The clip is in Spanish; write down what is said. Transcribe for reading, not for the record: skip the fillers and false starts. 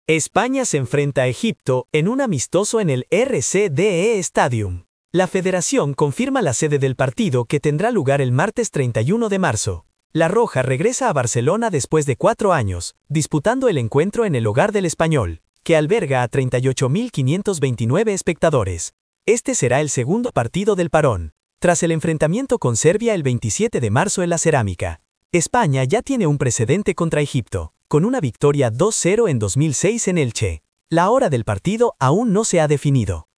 España se enfrenta a Egipto en un amistoso en el RCDE Stadium. La federación confirma la sede del partido que tendrá lugar el martes 31 de marzo. La Roja regresa a Barcelona después de 4 años, disputando el encuentro en el hogar del Español, que alberga a 38.529 espectadores. Este será el segundo partido del parón, tras el enfrentamiento con Serbia el 27 de marzo en la Cerámica. España ya tiene un precedente contra Egipto, con una victoria 2-0 en 2006 en Elche. La hora del partido aún no se ha definido.